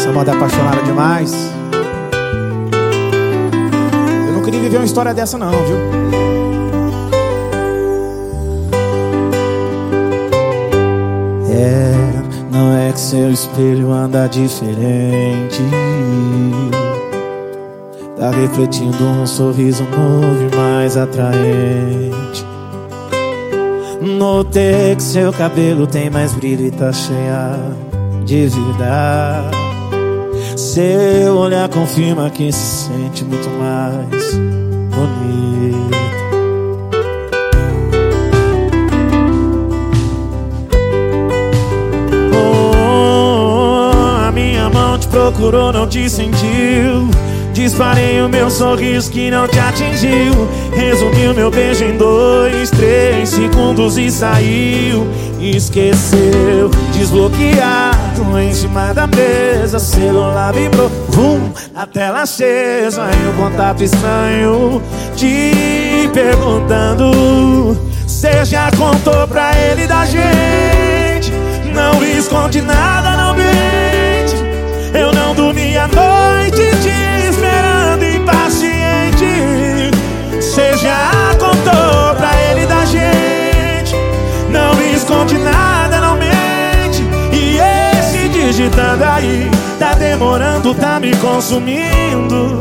Essa moda é apaixonada demais. Eu não queria viver uma história dessa não, viu? Não é que seu espelho anda diferente. Tá refletindo um sorriso novo e mais atraente. Notei que seu cabelo tem mais brilho e tá cheia de vida. Seu olhar confirma que se sente muito mais bonito. A minha mão te procurou, não te sentiu. Disparei o meu sorriso que não te atingiu. Resumi o meu beijo em 2, 3 segundos e saiu. Esqueceu, desbloqueado em cima da mesa. Celular vibrou, a tela acesa. E um contato estranho te perguntando: cê já contou pra ele da gente? Não esconde nada, não mente. Eu não dormi a noite te esperando impaciente. Cê já contou pra ele da gente? Não esconde nada, não mente. E esse digitando aí tá demorando, tá me consumindo.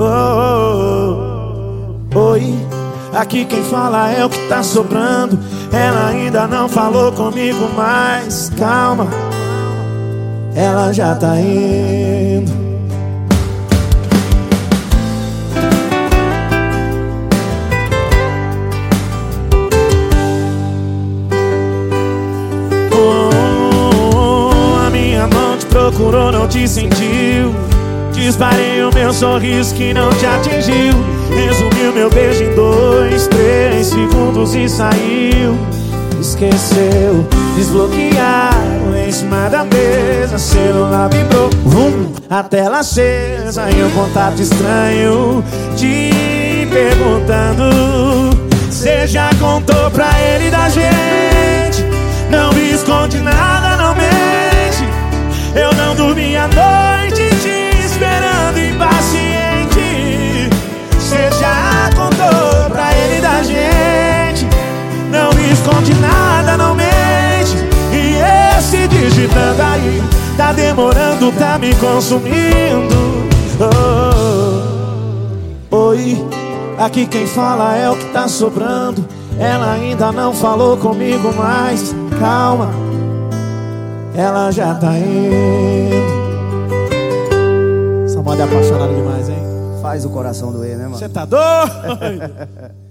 Oi, aqui quem fala é o que tá sobrando. Ela ainda não falou comigo, mas calma, ela já tá indo. A minha mão te procurou, não te sentiu. Disparei o meu sorriso que não te atingiu. Resumi o meu beijo em 2, 3 segundos e saiu. Esqueceu, desbloquearam em cima da mesa. Celular vibrou, a tela acesa. E um contato estranho te perguntando: cê já contou pra ele da gente? Não esconde nada, não mente. Eu não dormi a noite te esperando impaciente. Cê já contou pra ele da gente? Não esconde nada, não mente. E esse digitando aí tá demorando, tá me consumindo. Oi, aqui quem fala é o que tá sobrando. Ela ainda não falou comigo, mas calma, ela já tá indo. Essa moda é apaixonada demais, hein? Faz o coração doer, né, mano? Você tá doido?